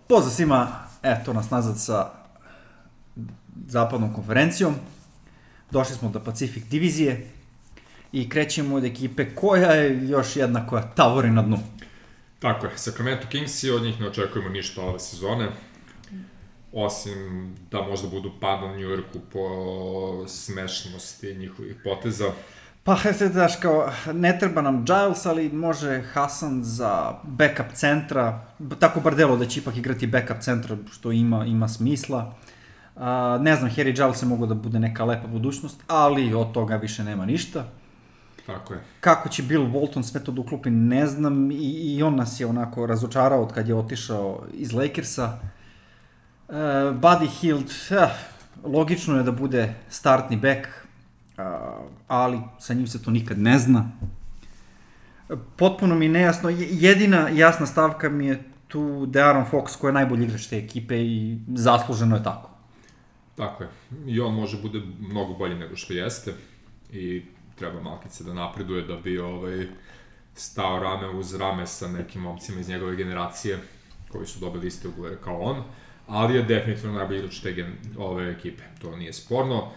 Pozdrav svima, eto nas nazad sa zapadnom konferencijom. Došli smo do Pacific divizije i krećemo od ekipe koja je još jedna koja tavori na dnu. Tako je, Sacramento Kingsi, od njih ne očekujemo ništa ove sezone, osim da možda budu pad na New Yorku po smešnosti njihovih poteza. Pa, daš kao, ne treba nam Giles, ali može Hasan za backup centra, tako bar delo da će ipak igrati backup centra, što ima smisla. Ne znam, Harry Giles je mogo da bude neka lepa budućnost, ali od toga više nema ništa. Tako je. Kako će Bill Walton sve to da uklopi, ne znam, i on nas je onako razočarao od kad je otišao iz Lakersa. Buddy Hield, logično je da bude startni back, ali sa njim se to nikad ne zna. Potpuno mi nejasno, jedina jasna stavka mi je tu De'Aaron Fox koji je najbolji igrač te ekipe i zasluženo je tako. Tako je, i on može bude mnogo bolji nego što jeste i treba malkice da napreduje da bi stao rame uz rame sa nekim momcima iz njegove generacije koji su dobili iste ugovore kao on, ali je definitivno najbolji igrač te ove ekipe, to nije sporno.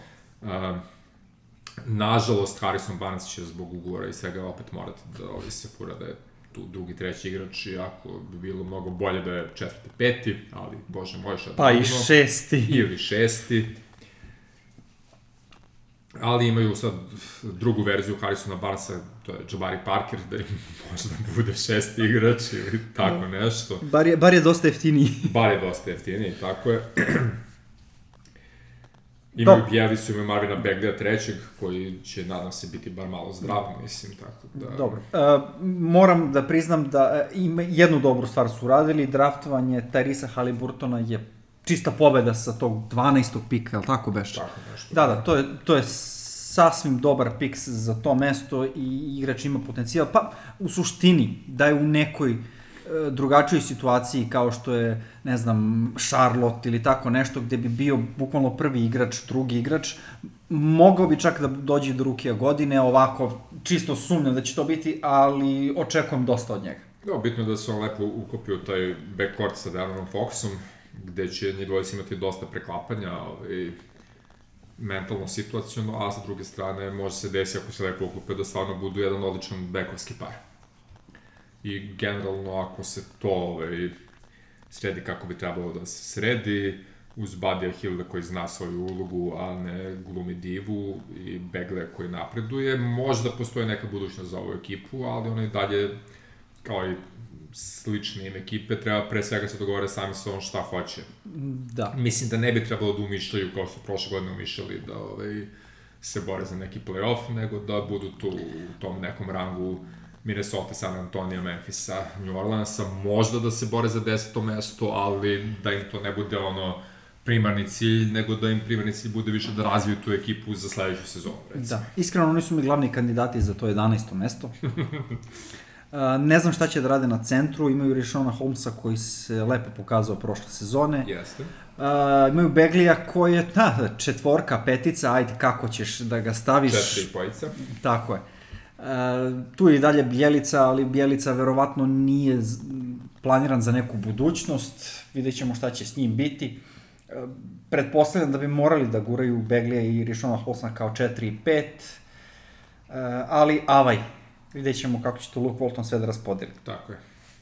Nažalost, Harrison Barnes će zbog ugovora i svega opet morati da se fura da je tu drugi, treći igrač, iako bi bilo mnogo bolje da je četvrti, peti, ali bože moj šta da pa i šesti. Ili šesti. Ali imaju sad drugu verziju Harrisona Barnesa, to je Jabari Parker, da im možda bude šesti igrač ili tako nešto. Bar je dosta jeftiniji. Bar je dosta jeftiniji, tako je. Imaju Bjelicu, imaju Marvina Bagley trećeg, koji će, nadam se, biti bar malo zdrav, mislim, tako da... Dobro. Moram da priznam da jednu dobru stvar su uradili, draftovanje Tyrese Haliburtona je čista pobeda sa tog 12. pika, je li tako beše? Tako nešto. Da, to je sasvim dobar pik za to mesto i igrač ima potencijal. Pa, u suštini, da je u nekoj drugačijoj situaciji kao što je, ne znam, Charlotte ili tako nešto gde bi bio bukvalno prvi igrač, drugi igrač, mogao bi čak da dođe do rukija godine, ovako čisto sumnjam da će to biti, ali očekujem dosta od njega. Da, bitno je da se on lepo ukopio taj backcourt sa De'Aaronom Foxom, gde će njih dvojica imati dosta preklapanja, mentalno, situaciono, a sa druge strane može se desi ako se lepo ukupe da stvarno budu jedan odličan bekovski par. I generalno, ako se to sredi kako bi trebalo da se sredi, uz Buddy'a Hielda koji zna svoju ulogu, a ne glumi divu, i Bagleya koji napreduje, možda postoji neka budućnost za ovu ekipu, ali ona i dalje, kao i slične im ekipe, treba pre svega se dogovore sami sa on šta hoće. Da. Mislim da ne bi trebalo da umišljaju kao što prošle godine umišljali da se bore za neki play-off, nego da budu tu u tom nekom rangu Minnesota, San Antonio, Memphisa, New Orleansa, možda da se bore za 10. mesto, ali da im to ne bude primarni cilj, nego da im primarni cilj bude više da razviju tu ekipu za sledeću sezonu, recimo. Da, iskreno oni su mi glavni kandidati za to 11. mesto. Ne znam šta će da rade na centru, imaju Rishona Holmesa koji se lepo pokazao prošle sezone. Jeste. Imaju Bagleya koji je, četvorka, petica, ajde kako ćeš da ga staviš. 4,5. Tako je. Tu je i dalje Bjelica, ali Bjelica verovatno nije planiran za neku budućnost, vidjet ćemo šta će s njim biti. Pretpostavljam da bi morali da guraju Bagleya i Rishona Holmesa kao 4 i 5, ali vidjet ćemo kako će to Luke Walton sve da raspodeli. Tako je.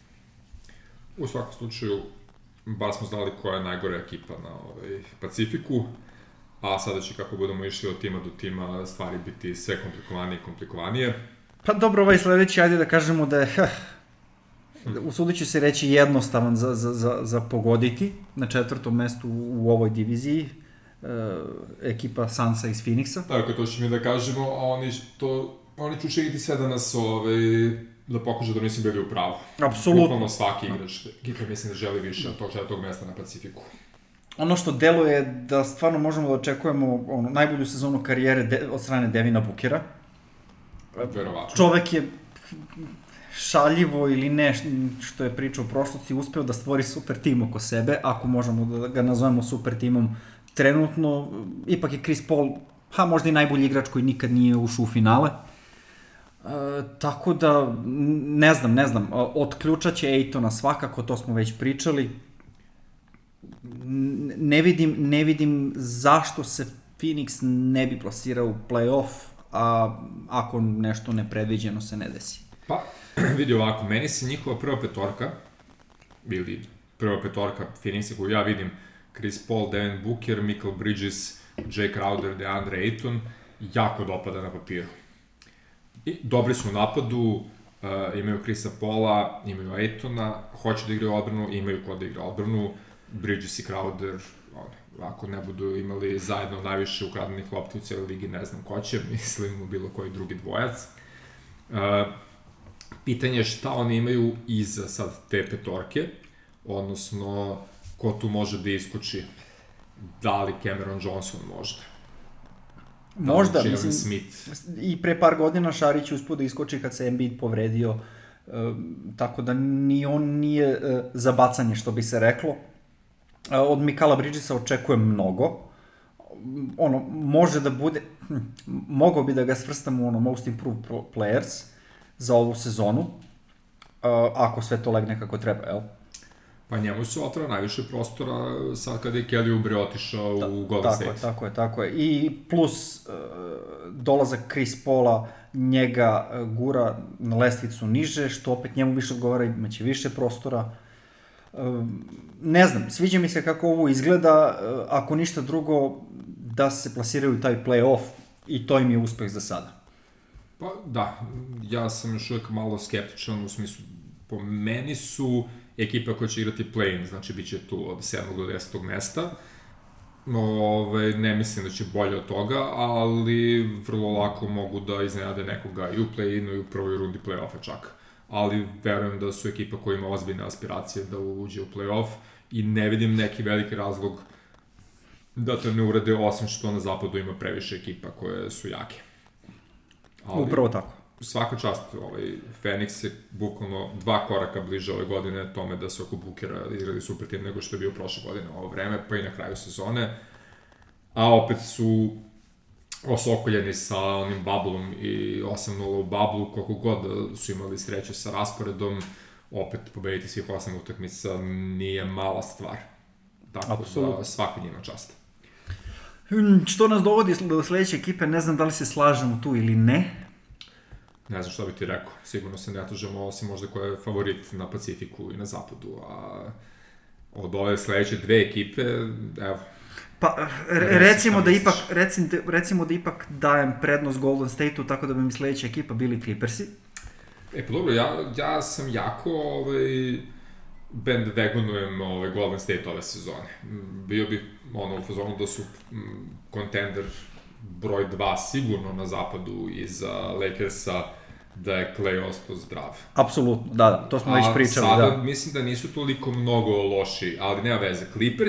U svakom slučaju, bar smo znali koja je najgora ekipa na Pacifiku, a sada će, kako budemo išli od tima do tima, stvari biti sve komplikovanije i komplikovanije. Pa dobro, sledeći, ajde da kažemo da je, usudit ću se reći, jednostavan za pogoditi na 4. mestu u ovoj diviziji, ekipa Sunsa iz Phoenixa. Tako, to će mi da kažemo, a oni će učiniti sve da nas, da pokuša da nisu bili u pravu. Apsolutno. Bukvalno svaki igrač, ekipa mislim da želi više od tog 4. mesta na Pacifiku. Ono što deluje je da stvarno možemo da očekujemo najbolju sezonu karijere od strane Devina Bookera. Verovatno. Čovek je šaljivo ili ne što je pričao u prošlosti uspeo da stvori super tim oko sebe, ako možemo da ga nazovemo super timom trenutno. Ipak je Chris Paul, možda i najbolji igrač koji nikad nije ušao u finale. Tako da, ne znam, otključat će Aytona svakako, to smo već pričali. ne vidim zašto se Phoenix ne bi plasirao u play-off, ako nešto nepredviđeno se ne desi. Pa, vidi ovako, meni se njihova prva petorka, ili prva petorka Phoenixa koju ja vidim, Chris Paul, Devin Booker, Michael Bridges, Jay Crowder, DeAndre Ayton, jako dopada na papiru. I dobri su u napadu, imaju Chrisa Paula, imaju Aytona, hoće da igraju odbranu, imaju ko da igra odbranu, Bridges i Crowder, ako ne budu imali zajedno najviše ukradenih lopti u cijeloj ligi, ne znam ko će, mislim u bilo koji drugi dvojac. Pitanje je šta oni imaju iza sad te petorke, odnosno ko tu može da iskoči, da li Cameron Johnson možda? Možda, mislim, Smith. I pre par godina Šarić uspio da iskoči kad se Embiid povredio, tako da ni on nije za bacanje, što bi se reklo. Od Mikala Bridgesa očekujem mnogo. Može da bude, mogao bi da ga svrstam u Most Improved Players za ovu sezonu, ako sve to legne kako treba, jel? Pa njemu se otvara najviše prostora sad kada je Kelly Oubre otišao u Golden State. Tako je. I plus dolazak Chris Paula njega gura na lestvicu niže, što opet njemu više odgovara, imaće više prostora. Ne znam, sviđa mi se kako ovo izgleda, ako ništa drugo, da se plasiraju u taj play-off i to im je uspeh za sada. Pa da, ja sam još uvijek malo skeptičan, u smislu, po meni su ekipa koja će igrati play-in, znači bit će tu od 7. do 10. mesta. Ne mislim da će bolje od toga, ali vrlo lako mogu da iznenade nekoga i u play-inu i u prvoj rundi play-offa čak. Ali verujem da su ekipa koja ima ozbiljne aspiracije da uđe u play-off i ne vidim neki veliki razlog da to ne urade, osim što na zapadu ima previše ekipa koje su jake. Ali, upravo tako. Svaka čast, Phoenix je bukvalno 2 koraka bliže ove godine tome da se oko Bookera igrali super tim nego što je bio prošle godine ovo vreme, pa i na kraju sezone. A opet su osokoljeni sa onim bubbleom i 8-0 u bubblu, koliko god su imali sreće sa rasporedom, opet pobediti svih 8 utakmica nije mala stvar. Tako da svaka njima čast. Što nas dovodi do sledeće ekipe, ne znam da li se slažemo tu ili ne. Ne znam šta bi ti rekao, sigurno se ne tužemo, osim možda koja je favorit na Pacifiku i na zapadu, a od ove sledeće dve ekipe, evo. Pa, recimo da ipak dajem prednost Golden State-u, tako da bi mi sledeća ekipa bili Clippersi. Pa dobro, ja sam jako bandwagonujem Golden State ove sezone. Bio bih u fazonu da su kontender broj 2 sigurno na zapadu iza Lakersa, da je Klay ostao zdrav. Apsolutno, da, to smo već pričali. A sada mislim da nisu toliko mnogo loši, ali nema veze.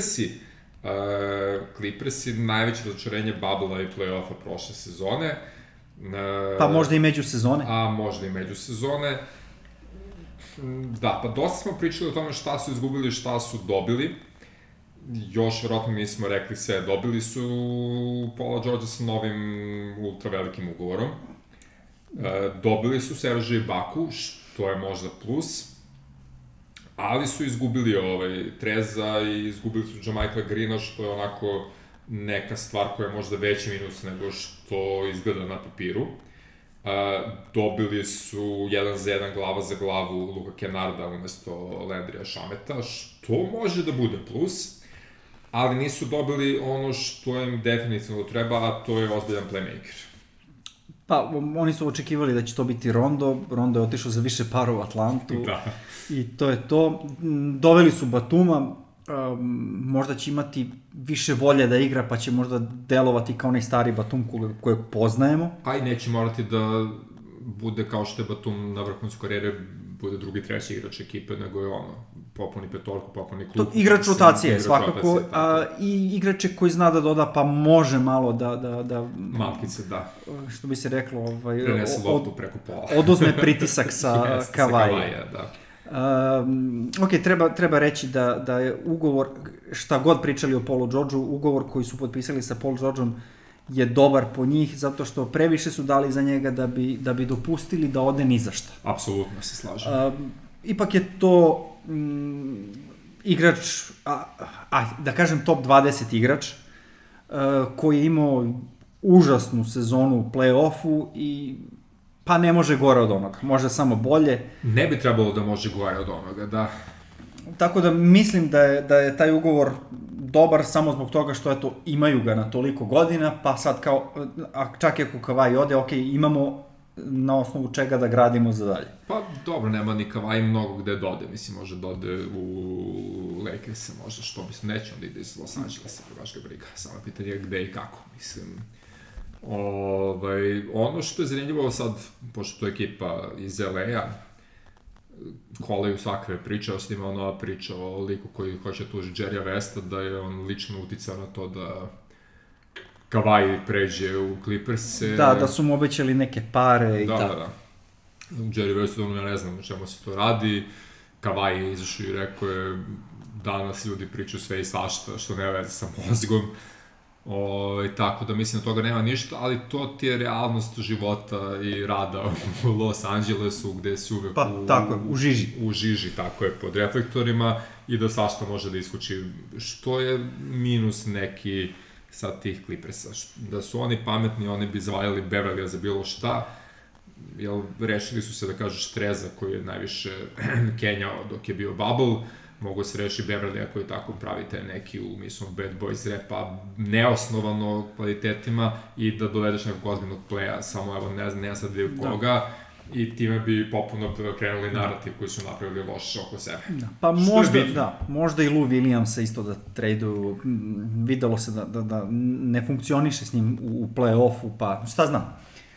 Clippersi najveće razočarenje bubble-a i play-offa prošle sezone. Pa možda i međusezone. Možda i međusezone. Da, pa dosta smo pričali o tome šta su izgubili, šta su dobili. Još verovatno nismo rekli sve. Dobili su Paula Georgea sa novim ultra velikim ugovorom. Dobili su Serge Ibaku, što je možda plus. Ali su izgubili Treza i izgubili su Jamichaela Greena, što je onako neka stvar koja je možda veći minus nego što izgleda na papiru. Dobili su 1 za 1 glava za glavu Luka Kennarda umesto Landrya Shameta, što može da bude plus, ali nisu dobili ono što im definitivno treba, a to je ozbiljan playmaker. Pa, oni su očekivali da će to biti Rondo je otišao za više para u Atlantu. Da. I to je to. Doveli su Batuma, možda će imati više volje da igra, pa će možda delovati kao onaj stari Batum kojeg poznajemo. A i neće morati da bude kao što je Batum na vrhuncu karijere, bude drugi, treći igrač ekipe, nego je popuni petorku, popuni klub. Igrač rotacije, svakako, i igrače koji zna da doda, pa može malo da malkice, da. Što bi se reklo, prenese loptu preko pola. Oduzme pritisak sa Kavaja, da. Ok, treba reći da je ugovor, šta god pričali o Paulu Georgeu, ugovor koji su potpisali sa Paul Georgeom je dobar po njih, zato što previše su dali za njega da bi dopustili da ode ni za šta. Apsolutno se slažem. Ipak je to igrač, da kažem top 20 igrač, koji je imao užasnu sezonu u play-offu i pa ne može gore od onoga, može samo bolje. Ne bi trebalo da može gore od onoga, da. Tako da mislim da je taj ugovor dobar samo zbog toga što eto, imaju ga na toliko godina, pa sad kao, čak i ako Kawhi ode, ok, imamo na osnovu čega da gradimo za dalje. Pa dobro, nema ni Kawhi mnogo gde dode, mislim, može dode u Lakers, možda što mislim, neće onda ide iz Los Angelesa, baš ga briga, samo pitanje je gde i kako, mislim. Ono što je zanimljivo sad, pošto to je ekipa iz LA-a, kolaju svakve pričao s njima, ona priča o liku koji hoće tužiti Jerrya Westa, da je on lično uticao na to da Kawhi pređe u Clippers. Da su mu obećali neke pare i tako. Da. Jerry West, ja ne znam o čemu se to radi. Kawhi je izašao i rekao je, danas ljudi pričaju sve i svašta, što ne veze sa mozgom. Tako da mislim da toga nema ništa, ali to ti je realnost života i rada u Los Angelesu, gde si uvek u žiži. U žiži, tako je, pod reflektorima i da svašta može da iskoči. Što je minus neki sa tih Clippersa. Da su oni pametni, oni bi zavajali Beverlya za bilo šta, jer rešili su se, da kažeš, Treza koji je najviše kenjao dok je bio Bubble, mogu se reši Beverlya koji tako pravite neki u, mislim, Bad Boys repa neosnovano kvalitetima i da dovedeš nekog ozbiljnog playa, samo evo ne sad vidio koga, i time bi popuno krenuli narativ koji su napravili loše oko sebe. Pa možda i Lou Williamsa isto da traduju, videlo se da ne funkcioniše s njim u play-offu, pa šta znam.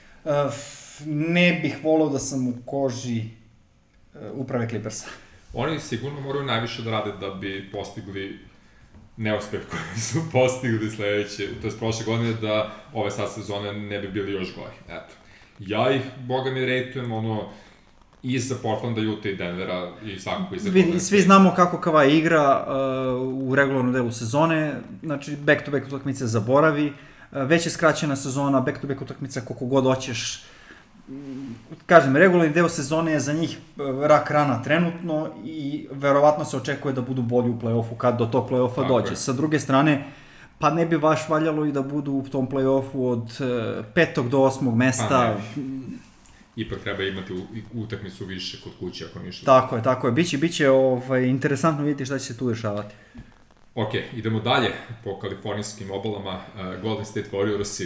Ne bih volao da sam u koži uprave Clippersa. Oni sigurno moraju najviše da rade da bi postigli neuspeh koji su postigli sledeće, to je prošle godine, da ove sad sezone ne bi bili još gori. Eto. Ja ih, boga mi, rejtujem, iza Portlanda, Utah i Denvera i svakako iza Golden State. Svi znamo kako Kawhi igra u regularnom delu sezone, znači back-to-back utakmice zaboravi, već je skraćena sezona, back-to-back utakmica koliko god hoćeš. Kažem, regularni deo sezone je za njih rak rana trenutno i verovatno se očekuje da budu bolji u play-offu kad do tog play-offa dođe. Sa druge strane, pa ne bi baš valjalo i da budu u tom play-offu od 5. do 8. mesta. Ipak treba imati utakmicu više kod kuće ako ništa. Tako je. Biće interesantno vidjeti šta će se tu dešavati. Ok, idemo dalje po kalifornijskim obalama. Golden State Warriorsi.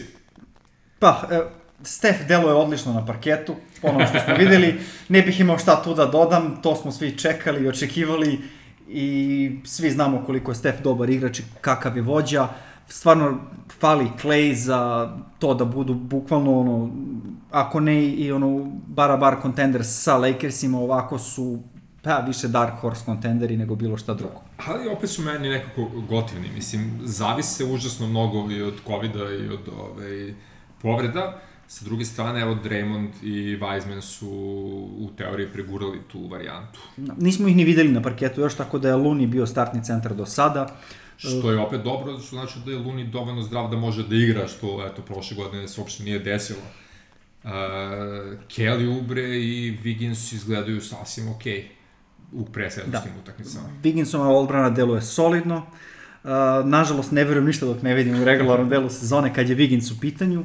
Steph deluje odlično na parketu, ono što smo videli, ne bih imao šta tu da dodam, to smo svi čekali i očekivali i svi znamo koliko je Steph dobar igrač i kakav je vođa. Stvarno fali Klay za to da budu bukvalno ako ne i bar contenders sa Lakersima, ovako su više dark horse contenderi nego bilo šta drugo. Ali opet su meni nekako gotivni, mislim, zavise užasno mnogo i od COVID-a i od povreda. Sa druge strane, evo, Draymond i Wiseman su u teoriji pregurali tu varijantu. Nismo ih ni videli na parketu još, tako da je Looney bio startni centar do sada. Što je opet dobro, što znači da je Looney dovoljno zdrav da može da igra, što, eto, prošle godine se uopšte nije desilo. Kelly Oubre i Wiggins izgledaju sasvim okej u presezonskim utakmicama. Wigginsova odbrana deluje solidno. Nažalost, ne verujem ništa dok ne vidim u regularnom delu sezone kad je Wiggins u pitanju.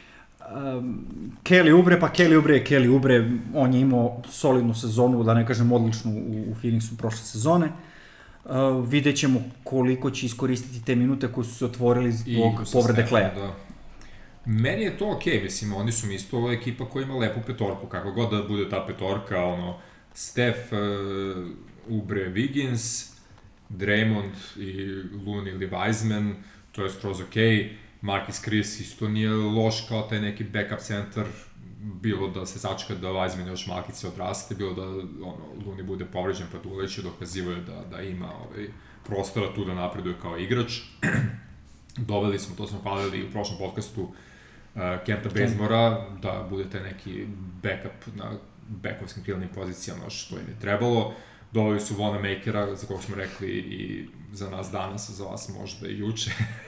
Kelly Oubre je Kelly Oubre, on je imao solidnu sezonu, da ne kažem odličnu u Phoenixu prošle sezone. Vidjet ćemo koliko će iskoristiti te minute koje su se otvorili zbog povrede Klaya. Meni je to okej, mislim, oni su mi isto ova ekipa koja ima lepu petorku, kako god da bude ta petorka, Steph, Oubre, Wiggins, Draymond i Looney ili Wiseman, to je skroz okej. Marquis Chris isto nije loš kao taj neki backup centar, bilo da se začeka da Wiseman još malkice odraste, bilo da Looney bude povređen pa da uleće, dokazivaju da ima prostora tu da napreduje kao igrač. Doveli smo, to smo hvalili u prošlom podcastu, Kenta Bazemora, da bude taj neki backup na backovskim krilnim pozicijama, što im je trebalo. Doveli su Vona Makera, za kog smo rekli i za nas danas, za vas možda i juče,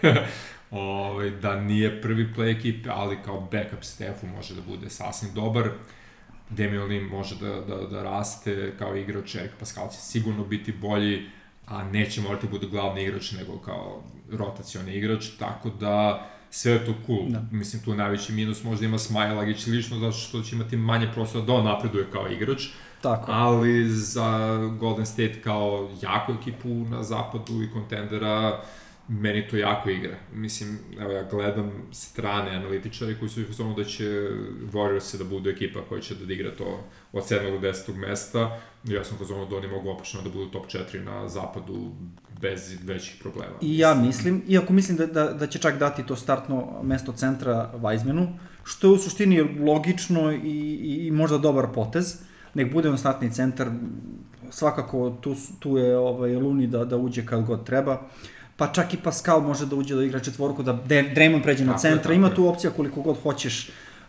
da nije prvi play ekipe, ali kao backup Stephu može da bude sasvim dobar. Damian Lee može da raste kao igrač, Erik Pascal će sigurno biti bolji, a neće morati bude glavni igrač, nego kao rotacioni igrač, tako da sve je to cool. Da. Mislim, tu najveći minus možda ima Smailagić lično, zato što će imati manje prostora da on napreduje kao igrač, tako. Ali za Golden State kao jaku ekipu na zapadu i kontendera, meni to jako igra. Mislim, evo ja gledam strane analitičari koji su ih uzmano da će Warriors da budu ekipa koja će da igra to od 7. do 10. mesta. Ja sam uzmano da oni mogu opušteno da budu top 4 na zapadu bez većih problema. I ja mislim, iako mislim da će čak dati to startno mesto centra Weizmanu, što je u suštini logično i možda dobar potez, nek bude on startni centar, svakako tu je Luni da uđe kad god treba. Pa čak i Pascal može da uđe da igra četvorku, da Draymond pređe na centra, ima tu opcija koliko god hoćeš.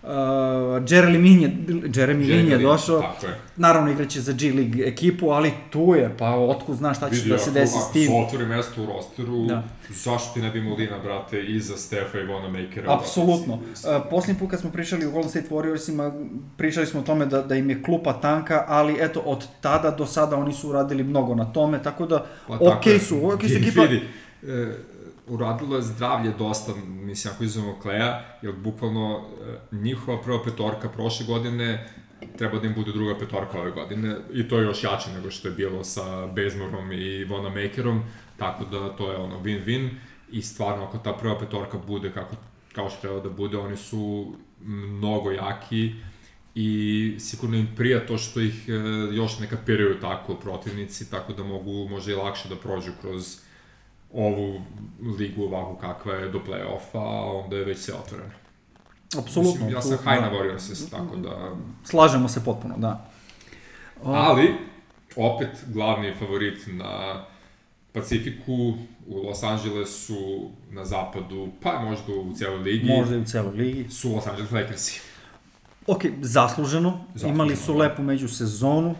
Jeremy Lin je došao, naravno igraće za G League ekipu, ali tu je, pa otkud znaš šta će da se desi s tim. Vidi, ako otvori mesto u rosteru, zašto ti ne bi Molina, brate, iza Stefa i Wanamakera? Apsolutno. Posljednji put kad smo pričali o Golden State Warriorsima, pričali smo o tome da im je klupa tanka, ali eto, od tada do sada oni su uradili mnogo na tome, tako da okej su ekipa. Uradilo je zdravlje dosta, mislim, ako izuzmemo Kleja, jer bukvalno njihova prva petorka prošle godine treba da im bude druga petorka ove godine i to je još jače nego što je bilo sa Bazemorom i Wanamakerom, tako da to je ono win-win i stvarno ako ta prva petorka bude kao što treba da bude, oni su mnogo jaki i sigurno im prija to što ih još nekad piraju tako protivnici, tako da mogu možda i lakše da prođu kroz ovu ligu ovako kakva je do play-offa, a onda je već sve otvoreno. Apsolutno. Mislim, ja sam high na Warriors, tako da... Slažemo se potpuno, da. Ali, opet, glavni favorit na Pacifiku, u Los Angelesu, na zapadu, pa možda u cijeloj ligi. Možda i u cijeloj ligi. Su Los Angeles Lakersi. Ok, zasluženo. Imali su lepu međusezonu.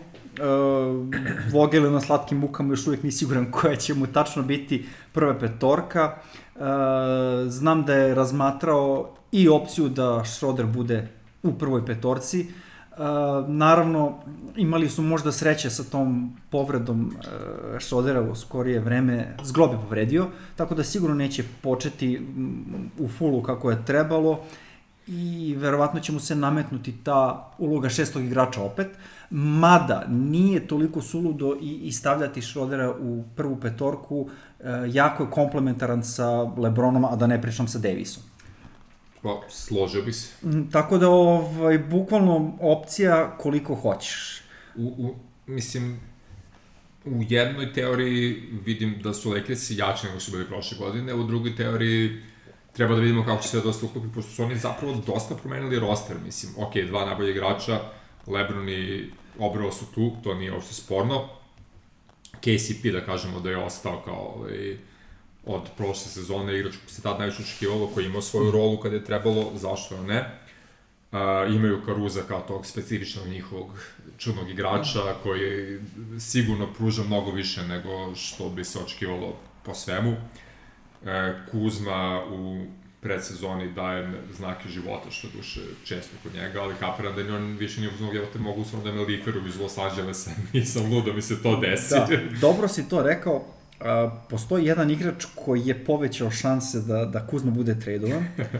Vogel je na slatkim mukama, još uvijek nisi siguran koja će mu tačno biti prva petorka. Znam da je razmatrao i opciju da Schroeder bude u prvoj petorci. Naravno, imali su možda sreće sa tom povredom Schroedera u skorije vreme, zglob je povredio, tako da sigurno neće početi u fullu kako je trebalo i verovatno će mu se nametnuti ta uloga šestog igrača opet, mada nije toliko suludo i stavljati Schroedera u prvu petorku, jako je komplementaran sa LeBronom, a da ne pričam sa Davisom. Pa, složio bi se. Tako da, bukvalno opcija koliko hoćeš. Mislim, u jednoj teoriji vidim da su Lakersi jači nego su bili prošle godine, u drugoj teoriji treba da vidimo kako će se dosta uklopi, pošto su oni zapravo dosta promenili roster, mislim, ok, dva najbolja igrača, LeBron i Obrao su tu, to nije uopšte sporno. KCP, da kažemo da je ostao kao od prošle sezone, igrač koji se tada najviše očekivalo, koji imao svoju rolu kada je trebalo, zašto ne. Imaju Caruza kao tog specifičnog njihovog čudnog igrača, koji sigurno pruža mnogo više nego što bi se očekivalo po svemu. Kuzma u predsezoni daje znake života, što duše često kod njega, ali kapiram da on više nije uzmog, evo te mogu uslovno da me liferu iz Los Angelesa, nisam lud da mi se to desi. Da, dobro si to rekao, postoji jedan igrač koji je povećao šanse da Kuzma bude tradovan,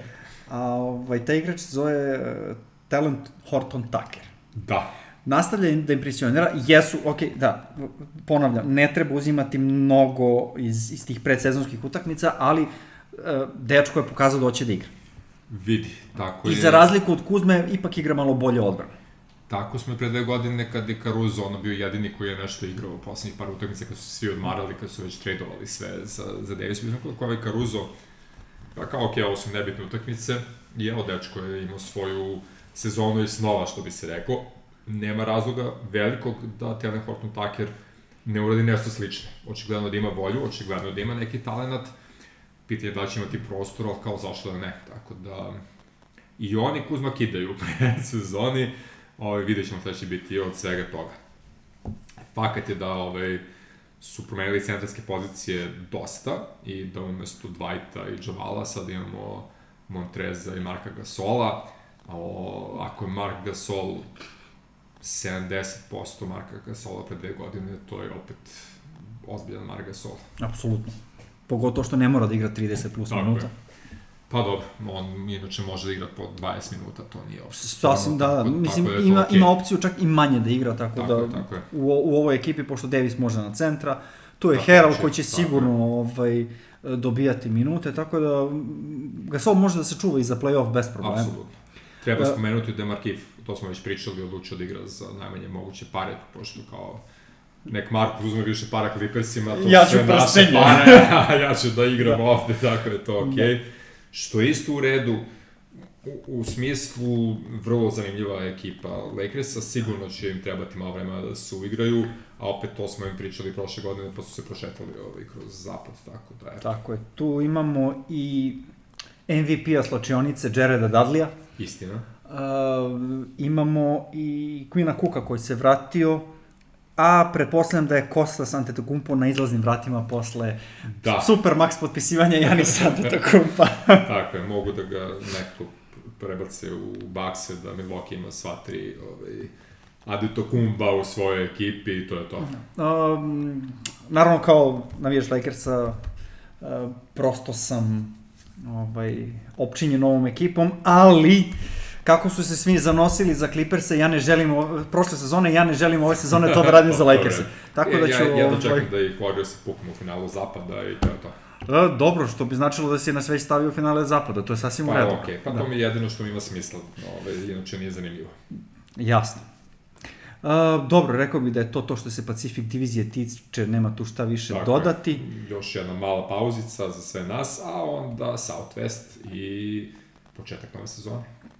a taj igrač se zove Talent Horton Tucker. Da. Nastavlja da impresionira, jesu, da, ponavljam, ne treba uzimati mnogo iz tih predsezonskih utakmica, ali dečko je pokazao da hoće da igra. Vidi, tako je. I za razliku od Kuzme, ipak igra malo bolje odbranu. Tako smo i pre 2 godine kad je Caruso bio jedini koji je nešto igrao u poslednjih par utakmica kad su se svi odmarali, kad su već tradovali sve za Davis. Mislim kako ovaj Caruso, pa kao ovo su nebitne utakmice, i evo dečko je imao svoju sezonu i snova, što bi se rekao. Nema razloga velikog da Talen Horton Tucker ne uradi nešto slično. Očigledno da ima volju, očigledno da ima neki talenat, pitanje da će imati prostor, ali kao zašto da ne, tako da i oni Kuzma kidaju u predsezoni, vidjet ćemo šta će biti od svega toga. Fakat je da su promenili centarske pozicije dosta i da umesto Dwighta i Javala sad imamo Montreza i Marka Gasola, ako je Mark Gasol 70% Marka Gasola pre 2 godine, to je opet ozbiljan Marc Gasol. Apsolutno. Pogotovo što ne mora da igra 30 plus minuta. Pa dobro, on inače može da igra po 20 minuta, to nije uopšte. Sasvim, da. Mislim, ima opciju čak i manje da igra, tako da u ovoj ekipi, pošto Davis može na centra, tu je Harrell koji će sigurno dobijati minute, tako da Gasol može da se čuva i za play-off bez problema. Apsolutno. Treba spomenuti da Markif, to smo već pričali, odlučio da igra za najmanje moguće pare, pošto kao nek Mark uzme više para Clippersima, to ja sve naše pare, a ja ću da igram ovde, tako je to okej. Što je isto u redu, u smislu vrlo zanimljiva ekipa Lakersa, sigurno će im trebati malo vremena da se uigraju, a opet to smo im pričali prošle godine, pa su se prošetali kroz zapad, tako da je. Tako je, tu imamo i MVP-a slačionice Jareda Dudleya. Istina. Imamo i Quina Cooka koji se vratio, a pretpostavljam da je Kostas Antetokounmpo na izlaznim vratima posle Supermax potpisivanja Janisa Antetokounmpa. Tako je, mogu da ga neko prebace u Buckse, da Milwaukee ima sva tri Antetokounmpa u svojoj ekipi i to je to. Naravno, kao navijač Lakersa, prosto sam opčinjen ovom ekipom, ali kako su se svi zanosili za Clipperse, ja ne želim, prošle sezone, ja ne želim ove sezone to da radim za Lakerse. Tako da ću... Ja dočekam da ih Warriors puknu u finalu zapada i to je to. Dobro, što bi značilo da si nas već stavio u finale zapada, to je sasvim u redu. Pa okej, pa to mi je jedino što mi ima smisla, inače nije zanimljivo. Jasno. Dobro, rekao bih da je to što se Pacific divizije tiče, nema tu šta više dodati. Još jedna mala pauzica za sve nas, a onda Southwest i početak nove sezone.